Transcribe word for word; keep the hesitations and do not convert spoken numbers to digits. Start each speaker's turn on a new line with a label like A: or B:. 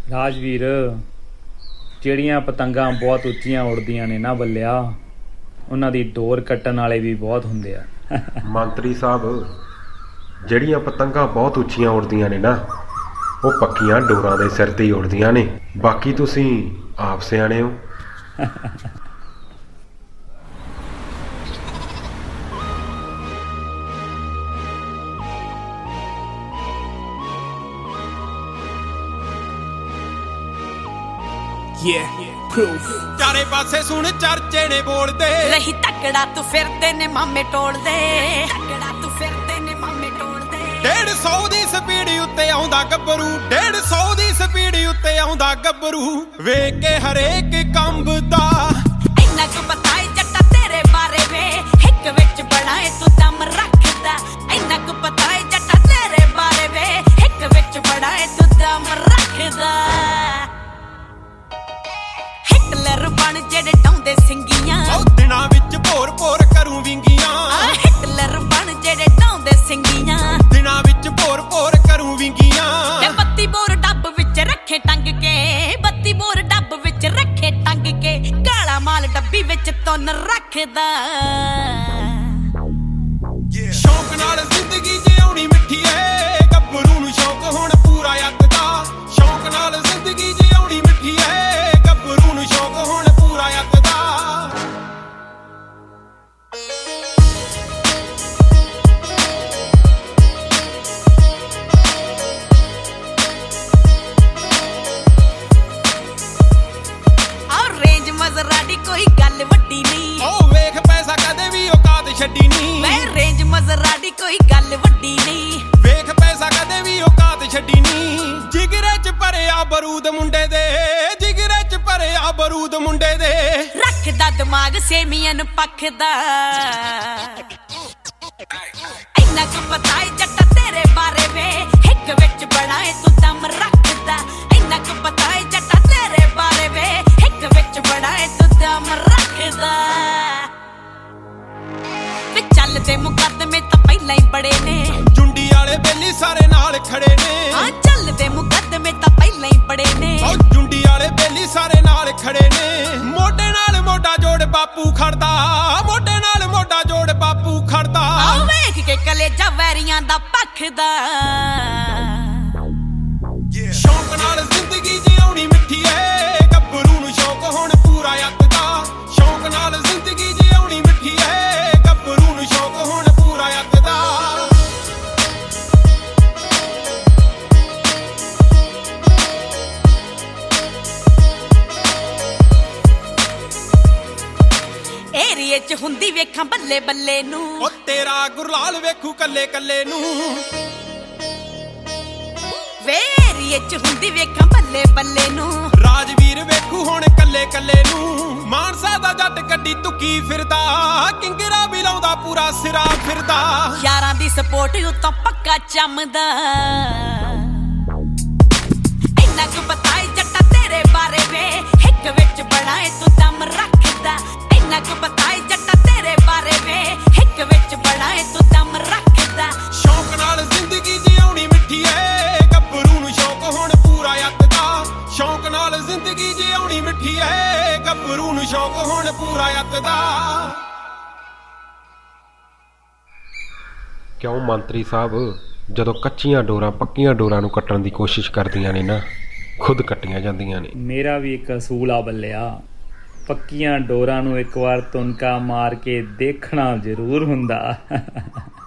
A: ਰਾਜਵੀਰ, ਜਿਹੜੀਆਂ ਪਤੰਗਾਂ ਬਹੁਤ ਉੱਚੀਆਂ ਉੱਡਦੀਆਂ ਨੇ ਨਾ ਬੱਲਿਆ, ਉਹਨਾਂ ਦੀ ਡੋਰ ਕੱਟਣ ਵਾਲੇ ਵੀ ਬਹੁਤ ਹੁੰਦੇ ਆ।
B: ਮੰਤਰੀ ਸਾਹਿਬ, ਜਿਹੜੀਆਂ ਪਤੰਗਾਂ ਬਹੁਤ ਉੱਚੀਆਂ ਉੱਡਦੀਆਂ ਨੇ ਨਾ, ਉਹ ਪੱਕੀਆਂ ਡੋਰਾਂ ਦੇ ਸਿਰ ਤੇ ਹੀ ਉੱਡਦੀਆਂ ਨੇ। ਬਾਕੀ ਤੁਸੀਂ ਆਪ ਸਿਆਣੇ ਹੋ।
C: Yeah, proof. ਚਾਰੇ ਪਾਸੇ ਸੁਣ ਚਰਚੇ ਨੇ ਬੋਲਦੇ,
D: ਰਹੀ ਤਕੜਾ ਤੂੰ ਫਿਰਦੇ ਨੇ ਮਾਮੇ ਟੋਲਦੇ, ਤਕੜਾ ਤੂੰ ਫਿਰਦੇ ਨੇ ਮਾਮੇ ਟੋਲਦੇ।
C: ਡੇਢ ਸੌ ਦੀ ਸਪੀਡ ਉੱਤੇ ਆਉਂਦਾ ਗੱਭਰੂ, ਡੇਢ ਸੌ ਦੀ ਸਪੀਡ ਉੱਤੇ ਆਉਂਦਾ ਗੱਭਰੂ, ਵੇਖ ਕੇ ਹਰੇਕ ਕੰਬਦਾ।
D: ਇੰਨਾ ਕੁ ਪਤਾ ਏ ਜੱਟਾ ਤੇਰੇ ਬਾਰੇ ਵੇ, ਹਿੱਕ ਵਿੱਚ ਬੜਾ ਏ ਤੂੰ ਦਮ ਰੱਖਦਾ। ਇੰਨਾ ਕੁ ਪਤਾ ਏ ਜੱਟਾ ਤੇਰੇ ਬਾਰੇ ਵੇ, ਹਿੱਕ ਵਿੱਚ ਬੜਾ ਏ ਤੂੰ ਦਮ ਰੱਖਦਾ। ਹਿਟਲਰ ਬਣ ਜਿਹੜੇ ਡਾਉਂਦੇ ਸਿੰਗੀਆਂ,
C: ਉਹ ਦਿਨਾਂ ਵਿੱਚ ਭੋਰ ਭੋਰ ਕਰੂ ਵਿੰਗੀਆਂ।
D: ਹਿਟਲਰ ਬਣ ਜਿਹੜੇ ਡਾਉਂਦੇ ਸਿੰਗੀਆਂ,
C: ਦਿਨਾਂ ਵਿੱਚ ਭੋਰ ਭੋਰ ਕਰੂ ਵਿੰਗੀਆਂ।
D: ਤੇ ਬੱਤੀ ਬੋਰ ਡੱਬ ਵਿੱਚ ਰੱਖੇ ਟੰਗ ਕੇ, ਬੱਤੀ ਬੋਰ ਡੱਬ ਵਿੱਚ ਰੱਖੇ ਟੰਗ ਕੇ, ਕਾਲਾ ਮਾਲ ਡੱਬੀ ਵਿੱਚ ਤੁੰਨ ਰੱਖਦਾ।
C: ਸ਼ੌਕ ਨਾਲ ਜ਼ਿੰਦਗੀ ਜਿਉਣੀ ਮਿੱਠੀ ਏ, ਗੱਭਰੂ ਨੂੰ ਸ਼ੌਕ ਹੁਣ ਪੂਰਾ ਅੱਤ ਦਾ। ਸ਼ੌਕ ਨਾਲ ਜ਼ਿੰਦਗੀ ਜਿਉਣੀ ਮਿੱਠੀ ਏ, ਗੱਭਰੂ ਨੂੰ ਸ਼ੌਕ ਹੁਣ ਪੂਰਾ ਅੱਤ ਦਾ।
D: ਔਰ ਰੇਂਜ ਮਜ਼ਰਾਡੀ ਕੋਈ ਗੱਲ ਵੱਡੀ ਨਹੀਂ,
C: ਉਹ ਵੇਖ ਪੈਸਾ ਕਦੇ ਵੀ ਔਕਾਤ ਛੱਡੀ ਨਹੀਂ।
D: ਮੈਂ ਰੇਂਜ ਮਜ਼ਰਾਡੀ ਕੋਈ ਗੱਲ ਵੱਡੀ ਨਹੀਂ,
C: ਵੇਖ ਪੈਸਾ ਕਦੇ ਵੀ ਔਕਾਤ ਛੱਡੀ ਨਹੀਂ। ਜਿਗਰੇ ਚ ਭਰਿਆ ਬਰੂਦ ਮੁੰਡੇ ਦੇ, ਜਿਗਰੇ ਚ ਭਰਿਆ ਬਰੂਦ ਮੁੰਡੇ ਦੇ।
D: ਰੱਖਦਾ ਦਿਮਾਗ ਸੇਮੀਅਨ ਪੱਖਦਾ। ਇੰਨਾ ਕੁ ਪਤਾ ਏ ਜੱਟਾ ਤੇਰੇ ਬਾਰੇ ਵੇ, ਹਿੱਕ ਵਿੱਚ ਬੜਾ ਏ ਤੂੰ ਦਮ ਰੱਖਦਾ। ਇੰਨਾ ਕੁ ਪਤਾ ਏ ਜੱਟਾ ਤੇਰੇ ਬਾਰੇ ਵੇ, ਹਿੱਕ ਵਿੱਚ ਬੜਾ ਏ ਤੂੰ ਦਮ ਰੱਖਦਾ। ਵੇ ਚੱਲਦੇ ਮੁਕੱਦਮੇ ਤਾਂ ਪਹਿਲਾਂ ਹੀ ਬੜੇ ਨੇ,
C: ਜੁੰਡੀ ਵਾਲੇ ਬੇਲੀ ਸਾਰੇ ਨਾਲ ਖੜੇ ਨੇ।
D: ਹਾਂ ਚੱਲਦੇ ਮੁਕੱਦਮੇ ਤਾਂ ਪਹਿਲਾਂ ਹੀ ਬੜੇ ਨੇ,
C: ਉਹ ਜੁੰਡੀ ਵਾਲੇ ਬੇਲੀ ਸਾਰੇ ਨਾਲ ਖੜੇ ਨੇ। ਮੋਢੇ ਨਾਲ ਮੋਢਾ ਜੋੜ ਬਾਪੂ ਖੜਦਾ, ਮੋਢੇ ਨਾਲ ਮੋਢਾ ਜੋੜ ਬਾਪੂ ਖੜਦਾ।
D: ਆ ਵੇਖ ਕੇ ਕਲੇਜਾ ਵੈਰੀਆਂ ਦਾ ਪੱਖਦਾ।
C: ਸ਼ੌਕ ਨਾਲ ਜ਼ਿੰਦਗੀ ਜਿਉਣੀ ਮਿੱਠੀ ਏ, ਗੱਭਰੂ ਨੂੰ ਸ਼ੌਕ ਹੁਣ ਪੂਰਾ ਅੱਤ ਦਾ। ਸ਼ੌਕ ਨਾਲ ਜ਼ਿੰਦਗੀ ਜਿਉਣੀ ਮਿੱਠੀ ਏ, ਗੱਭਰੂ ਨੂੰ ਸ਼ੌਕ ਹੁਣ ਪੂਰਾ ਅੱਤ ਦਾ।
D: ਏਰੀਏ ਚ ਹੁੰਦੀ ਵੇਖਾਂ ਬੱਲੇ ਬੱਲੇ ਨੂੰ,
C: ਉਹ ਤੇਰਾ ਗੁਰਲਾਲ ਵੇਖੂ ਕੱਲੇ ਕੱਲੇ ਨੂੰ।
D: ਵੇ ਏਰੀਏ ਚ ਹੁੰਦੀ ਵੇਖਾਂ ਬੱਲੇ ਬੱਲੇ ਨੂੰ,
C: ਰਾਜਵੀਰ ਵੇਖੂ ਹੁਣ ਕੱਲੇ ਕੱਲੇ ਨੂੰ। ਮਾਨਸਾ ਦਾ ਜੱਟ ਕੱਢੀ ਤੁਕੀ ਫਿਰਦਾ, ਕਿੰਗਰਾ ਵੀ ਲਾਉਂਦਾ ਪੂਰਾ ਸਿਰਾ ਫਿਰਦਾ।
D: ਯਾਰਾਂ ਦੀ ਸਪੋਰਟ ਉਤੋਂ ਪੱਕਾ ਚੰਮਦਾ। ਇੰਨਾ ਕੁ ਪਤਾ ਏ ਜੱਟਾ ਤੇਰੇ ਬਾਰੇ ਵੇ, ਹਿੱਕ ਵਿੱਚ ਬੜਾ ਏ ਤੂੰ ਦਮ ਰੱਖਦਾ। ਇੰਨਾ ਕੁ ਪਤਾ ਏ ਜੱਟਾ ਤੇਰੇ ਬਾਰੇ ਵੇ, ਹਿੱਕ ਵਿੱਚ ਬੜਾ ਏ ਤੂੰ ਦਮ ਰੱਖਦਾ।
C: ਸ਼ੌਕ ਨਾਲ ਜ਼ਿੰਦਗੀ ਜਿਉਣੀ ਮਿੱਠੀ ਏ, ਗੱਭਰੂ ਨੂੰ ਸ਼ੌਕ ਹੁਣ ਪੂਰਾ ਅੱਤ ਦਾ। ਸ਼ੌਕ ਨਾਲ ਜ਼ਿੰਦਗੀ ਜਿਉਣੀ ਮਿੱਠੀ ਏ, ਗੱਭਰੂ ਨੂੰ ਸ਼ੌਕ ਹੁਣ ਪੂਰਾ ਅੱਤ ਦਾ।
B: ਕਿਉਂ ਮੰਤਰੀ ਸਾਹਿਬ, ਜਦੋਂ ਕੱਚੀਆਂ ਡੋਰਾਂ ਪੱਕੀਆਂ ਡੋਰਾਂ ਨੂੰ ਕੱਟਣ ਦੀ ਕੋਸ਼ਿਸ਼ ਕਰਦੀਆਂ ਨੇ ਨਾ, ਖੁਦ ਕੱਟੀਆਂ ਜਾਂਦੀਆਂ ਨੇ।
A: ਮੇਰਾ ਵੀ ਇੱਕ ਅਸੂਲ ਆ ਬੱਲਿਆ, ਪੱਕੀਆਂ ਡੋਰਾਂ ਨੂੰ ਇੱਕ ਵਾਰ ਤੁਨਕਾ ਮਾਰ ਕੇ ਦੇਖਣਾ ਜ਼ਰੂਰ ਹੁੰਦਾ।